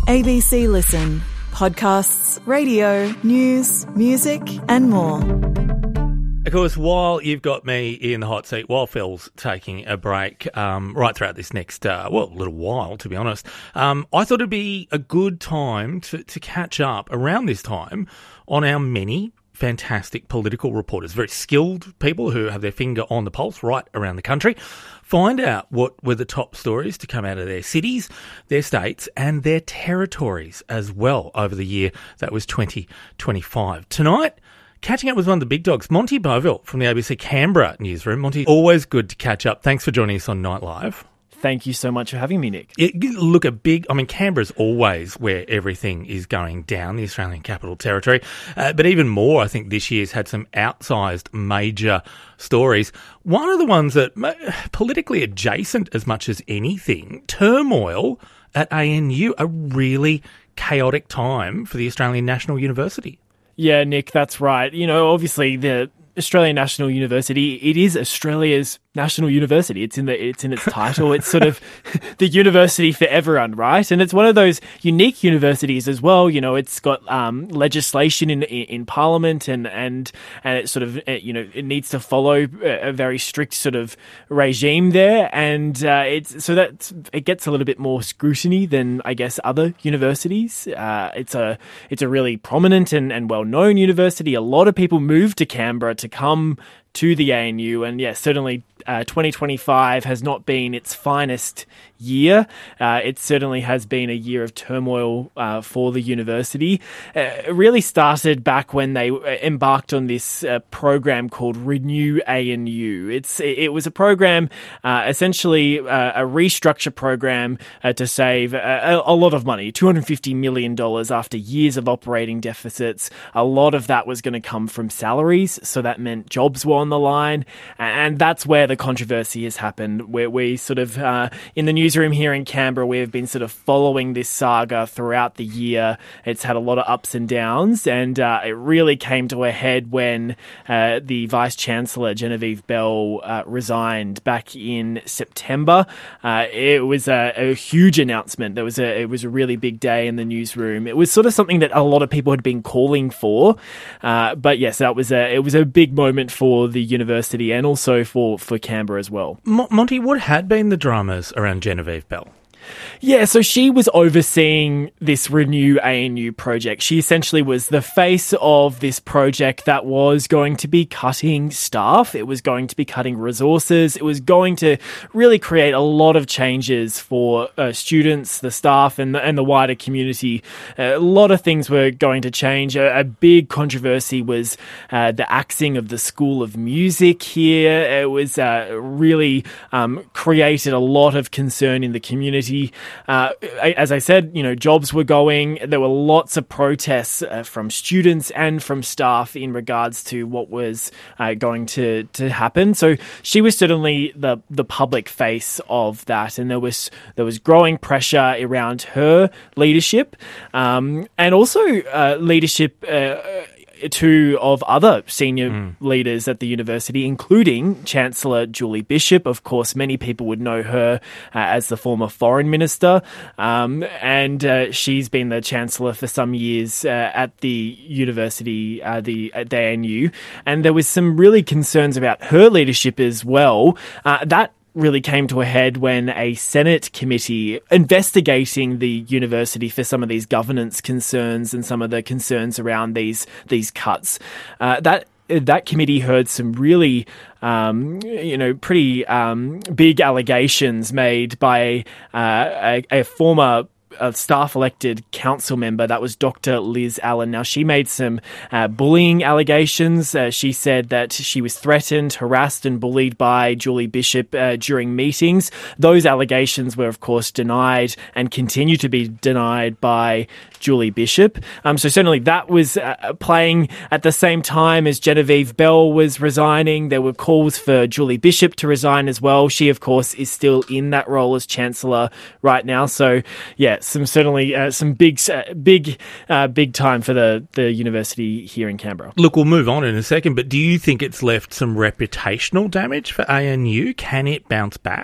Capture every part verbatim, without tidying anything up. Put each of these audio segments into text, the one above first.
A B C Listen. Podcasts, radio, news, music and more. Of course, while you've got me in the hot seat, while Phil's taking a break um, right throughout this next, uh, well, little while, to be honest, um, I thought it'd be a good time to, to catch up around this time on our many fantastic political reporters, very skilled people who have their finger on the pulse right around the country. Find out what were the top stories to come out of their cities, their states and their territories as well over the year that was twenty twenty-five. Tonight, catching up with one of the big dogs, Monty Boville from the A B C Canberra newsroom. Monty, always good to catch up. Thanks for joining us on Night Live. Thank you so much for having me, Nick. It, look, a big, I mean, Canberra's always where everything is going down, the Australian Capital Territory. Uh, but even more, I think this year's had some outsized major stories. One of the ones that, politically adjacent as much as anything, turmoil at A N U, a really chaotic time for the Australian National University. Yeah, Nick, that's right. You know, obviously the Australian National University, it is Australia's national university. It's in the it's in its title. It's sort of the university for everyone, right? And it's one of those unique universities as well. You know, it's got um, legislation in, in in Parliament, and and and it sort of you know it needs to follow a, a very strict sort of regime there, and uh, it's so that it gets a little bit more scrutiny than I guess other universities. Uh, it's a it's a really prominent and, and well known university. A lot of people move to Canberra to come to the A N U, and yes, certainly uh, twenty twenty-five has not been its finest year. Uh, it certainly has been a year of turmoil uh, for the university. Uh, it really started back when they embarked on this uh, program called Renew A N U. It's it was a program, uh, essentially uh, a restructure program uh, to save a, a lot of money, two hundred fifty million dollars after years of operating deficits. A lot of that was going to come from salaries, so that meant jobs were on the line, and that's where the controversy has happened, where we sort of, uh, in the newsroom here in Canberra, we have been sort of following this saga throughout the year. It's had a lot of ups and downs, and uh, it really came to a head when uh, the Vice-Chancellor, Genevieve Bell, uh, resigned back in September. Uh, it was a, a huge announcement. There was a, it was a really big day in the newsroom. It was sort of something that a lot of people had been calling for, uh, but yes, that was a, it was a big moment for the university and also for, for Canberra as well. Mo- Monty, what had been the dramas around Genevieve Bell? Yeah, so she was overseeing this Renew A N U project. She essentially was the face of this project that was going to be cutting staff. It was going to be cutting resources. It was going to really create a lot of changes for uh, students, the staff, and the, and the wider community. Uh, a lot of things were going to change. A, a big controversy was uh, the axing of the School of Music here. It was uh, really um, created a lot of concern in the community. Uh, as I said, you know, jobs were going. There were lots of protests uh, from students and from staff in regards to what was uh, going to, to happen. So she was certainly the the public face of that, and there was there was growing pressure around her leadership, um, and also uh, leadership. Uh, Two of other senior mm. leaders at the university, including Chancellor Julie Bishop. Of course, many people would know her uh, as the former foreign minister, um, and uh, she's been the chancellor for some years uh, at the university, uh, the at the A N U. And there was some really concerns about her leadership as well. Uh, that really came to a head when a Senate committee investigating the university for some of these governance concerns and some of the concerns around these these cuts. Uh, that that committee heard some really, um, you know, pretty um, big allegations made by uh, a, a former a staff-elected council member. That was Doctor Liz Allen. Now, she made some uh, bullying allegations. Uh, she said that she was threatened, harassed and bullied by Julie Bishop uh, during meetings. Those allegations were, of course, denied and continue to be denied by Julie Bishop. Um, so certainly that was uh, playing at the same time as Genevieve Bell was resigning. There were calls for Julie Bishop to resign as well. She, of course, is still in that role as Chancellor right now. So, yeah, some certainly uh, some big, uh, big, uh, big time for the, the university here in Canberra. Look, we'll move on in a second, but do you think it's left some reputational damage for A N U? Can it bounce back?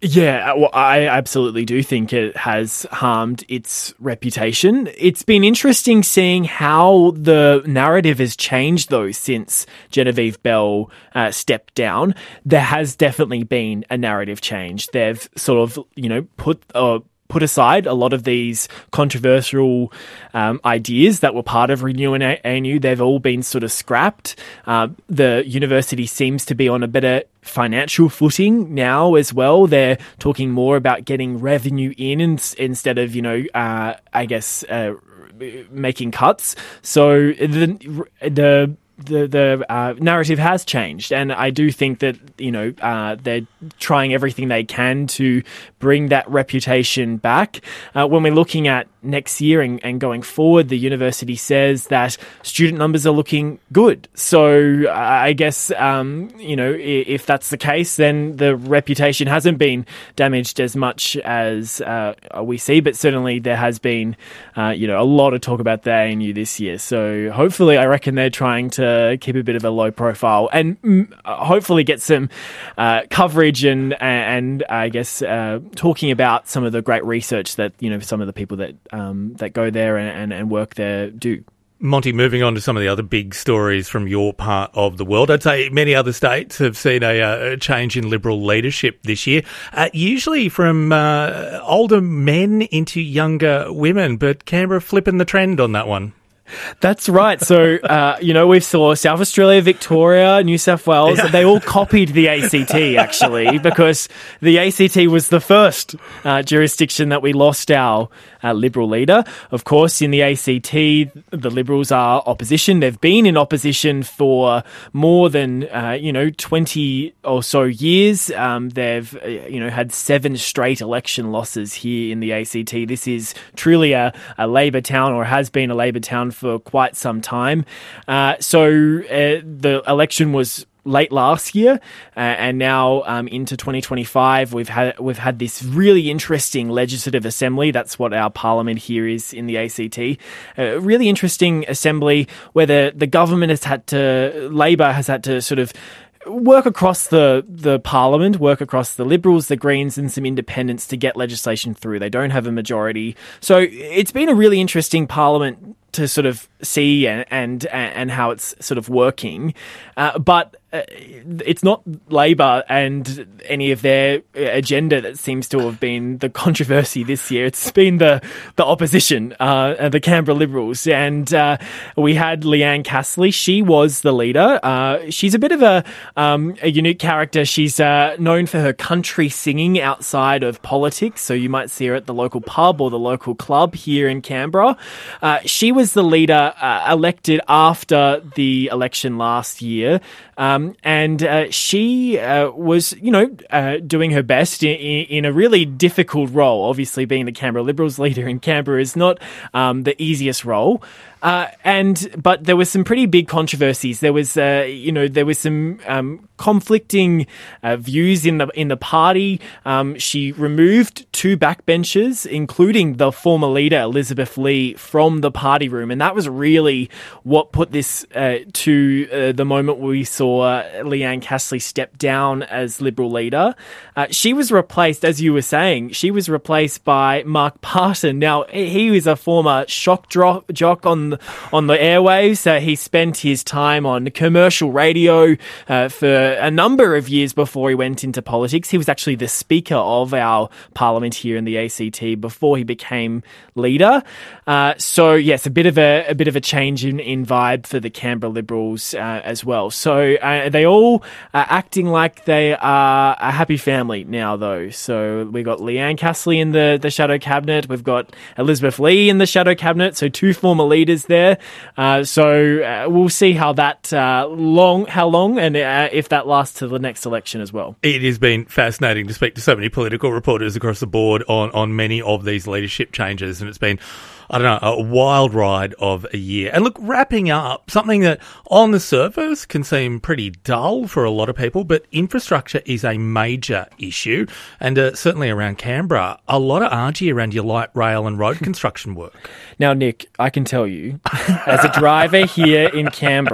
Yeah, well, I absolutely do think it has harmed its reputation. It's been interesting seeing how the narrative has changed, though, since Genevieve Bell uh, stepped down. There has definitely been a narrative change. They've sort of, you know, put uh, put aside a lot of these controversial um, ideas that were part of Renew and A N U. They've all been sort of scrapped. Uh, the university seems to be on a better financial footing now as well. They're talking more about getting revenue in, in instead of, you know, uh, I guess, uh, making cuts. So the the the the uh, narrative has changed, and I do think that, you know, uh, they're trying everything they can to bring that reputation back. Uh, when we're looking at next year and, and going forward, the university says that student numbers are looking good. So uh, I guess, um, you know, if, if that's the case, then the reputation hasn't been damaged as much as uh, we see, but certainly there has been, uh, you know, a lot of talk about the A N U this year. So hopefully, I reckon they're trying to keep a bit of a low profile and mm, hopefully get some uh, coverage and, and I guess, uh, talking about some of the great research that, you know, some of the people that Um, that go there and, and, and work there do. Monty, moving on to some of the other big stories from your part of the world, I'd say many other states have seen a, a change in Liberal leadership this year, uh, usually from uh, older men into younger women, but Canberra flipping the trend on that one. That's right. So, uh, you know, we saw South Australia, Victoria, New South Wales. Yeah. They all copied the A C T, actually, because the A C T was the first uh, jurisdiction that we lost our uh, Liberal leader. Of course, in the A C T, the Liberals are opposition. They've been in opposition for more than, uh, you know, twenty or so years. Um, they've, uh, you know, had seven straight election losses here in the A C T. This is truly a, a Labor town, or has been a Labor town for quite some time. Uh, so uh, the election was late last year, uh, and now um, into twenty twenty-five, we've had we've had this really interesting legislative assembly. That's what our parliament here is in the A C T. A really interesting assembly where the, the government has had to, Labor has had to sort of work across the, the parliament, work across the Liberals, the Greens and some independents to get legislation through. They don't have a majority. So it's been a really interesting parliament to sort of see and and, and how it's sort of working. Uh, but uh, it's not Labor and any of their agenda that seems to have been the controversy this year. It's been the, the opposition, uh, the Canberra Liberals. And uh, we had Leanne Castley. She was the leader. Uh, she's a bit of a, um, a unique character. She's uh, known for her country singing outside of politics. So you might see her at the local pub or the local club here in Canberra. Uh, she was was the leader uh, elected after the election last year. Um, and uh, she uh, was, you know, uh, doing her best in, in a really difficult role. Obviously, being the Canberra Liberals leader in Canberra is not um, the easiest role. Uh, and but there was some pretty big controversies. There was, uh, you know, there was some um, conflicting uh, views in the in the party. Um, she removed two backbenchers, including the former leader Elizabeth Lee, from the party room, and that was really what put this uh, to uh, the moment where we saw uh, Leanne Castley step down as Liberal leader. Uh, she was replaced, as you were saying, she was replaced by Mark Parton. Now he was a former shock dro- jock on on the airwaves. Uh, he spent his time on commercial radio uh, for a number of years before he went into politics. He was actually the Speaker of our Parliament here in the A C T before he became leader. Uh, so yes, a bit of a, a bit of a change in, in vibe for the Canberra Liberals uh, as well. So uh, they all are acting like they are a happy family now, though. So we've got Leanne Castley in the, the shadow cabinet. We've got Elizabeth Lee in the shadow cabinet. So two former leaders there. Uh, so uh, we'll see how that uh, long, how long, and uh, if that lasts to the next election as well. It has been fascinating to speak to so many political reporters across the board on, on many of these leadership changes, and it's been, I don't know, a wild ride of a year. And look, wrapping up, something that on the surface can seem pretty dull for a lot of people, but infrastructure is a major issue. And uh, certainly around Canberra, a lot of argy around your light rail and road construction work. Now, Nick, I can tell you, as a driver here in Canberra,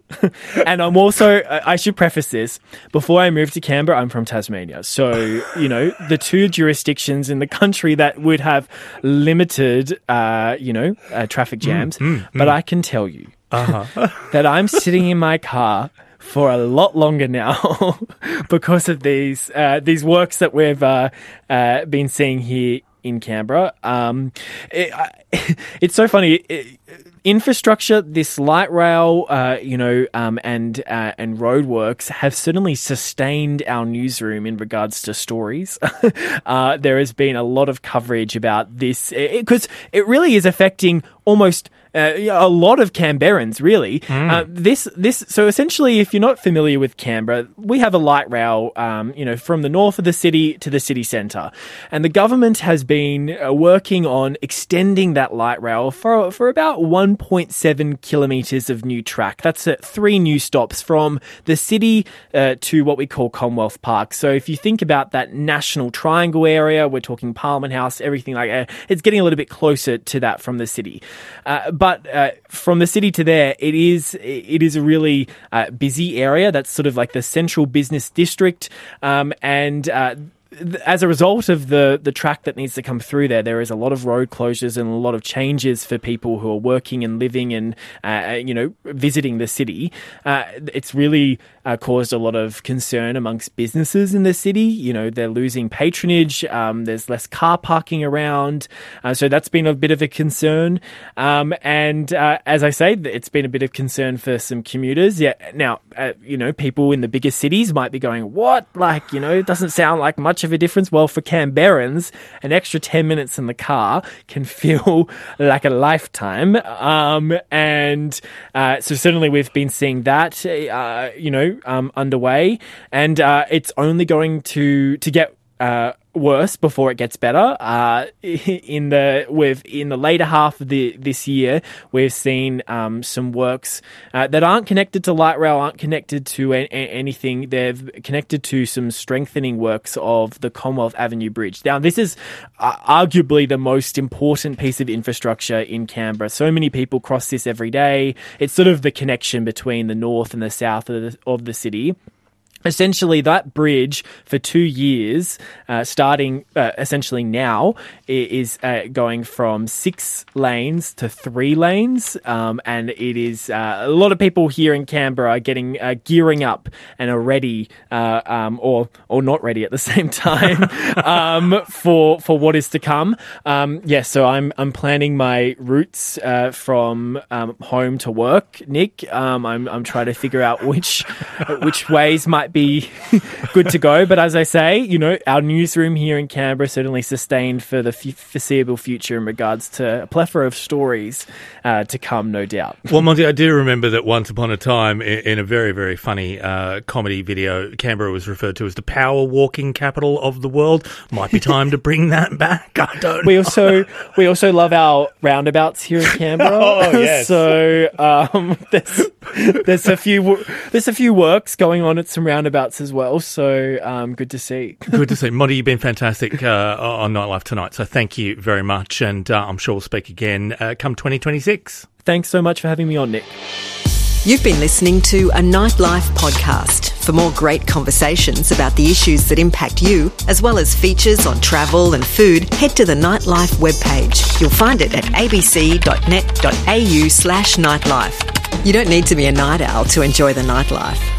And I'm also, I should preface this, before I moved to Canberra, I'm from Tasmania. So, you know, the two jurisdictions in the country that would have limited, uh, you know, uh, traffic jams. Mm, mm, but mm. I can tell you uh-huh. that I'm sitting in my car for a lot longer now because of these uh, these works that we've uh, uh, been seeing here in Canberra. Um, it, it's so funny. It, infrastructure, this light rail, uh, you know, um, and uh, and roadworks have certainly sustained our newsroom in regards to stories. uh, there has been a lot of coverage about this because it, it really is affecting almost Uh, a lot of Canberrans, really. Mm. Uh, this, this. So essentially, if you're not familiar with Canberra, we have a light rail, um, you know, from the north of the city to the city centre, and the government has been uh, working on extending that light rail for for about one point seven kilometres of new track. That's uh, three new stops from the city uh, to what we call Commonwealth Park. So if you think about that National Triangle area, we're talking Parliament House, everything like that. It's getting a little bit closer to that from the city. Uh, But uh, from the city to there, it is it is a really uh, busy area. That's sort of like the central business district, um, and uh, th- as a result of the the track that needs to come through there, there is a lot of road closures and a lot of changes for people who are working and living and uh, you know visiting the city. Uh, it's really uh, caused a lot of concern amongst businesses in the city. You know, they're losing patronage. Um, there's less car parking around. Uh, so that's been a bit of a concern. Um, and uh, as I say, it's been a bit of concern for some commuters. Yeah. Now, uh, you know, people in the bigger cities might be going, what? Like, you know, it doesn't sound like much of a difference. Well, for Canberrans, an extra ten minutes in the car can feel like a lifetime. Um, and uh, so certainly we've been seeing that, uh, you know, Um, underway, and uh, it's only going to to get uh, worse before it gets better. Uh, in the we've in the later half of the this year, we've seen um, some works uh, that aren't connected to light rail, aren't connected to a- a- anything. They've connected to some strengthening works of the Commonwealth Avenue Bridge. Now, this is uh, arguably the most important piece of infrastructure in Canberra. So many people cross this every day. It's sort of the connection between the north and the south of the, of the city. Essentially, that bridge for two years, uh, starting uh, essentially now, is uh, going from six lanes to three lanes. Um, and it is uh, a lot of people here in Canberra are getting uh, gearing up and are ready, uh, um, or or not ready at the same time, um, for for what is to come. Um, yes, yeah, so I'm I'm planning my routes uh, from um, home to work, Nick. Um, I'm I'm trying to figure out which which ways might be good to go. But as I say, you know, our newsroom here in Canberra certainly sustained for the f- foreseeable future in regards to a plethora of stories uh, to come, no doubt. Well, Monty, I do remember that once upon a time in, in a very, very funny uh, comedy video, Canberra was referred to as the power walking capital of the world. Might be time to bring that back. I don't we know. also we also love our roundabouts here in Canberra. Oh, yes. So um, there's there's a few there's a few works going on at some roundabouts as well, so um, good to see. Good to see. Monty, you've been fantastic uh, on Nightlife tonight, so thank you very much, and uh, I'm sure we'll speak again uh, come twenty twenty-six. Thanks so much for having me on, Nick. You've been listening to a Nightlife podcast. For more great conversations about the issues that impact you, as well as features on travel and food, head to the Nightlife webpage. You'll find it at abc.net.au slash nightlife. You don't need to be a night owl to enjoy the nightlife.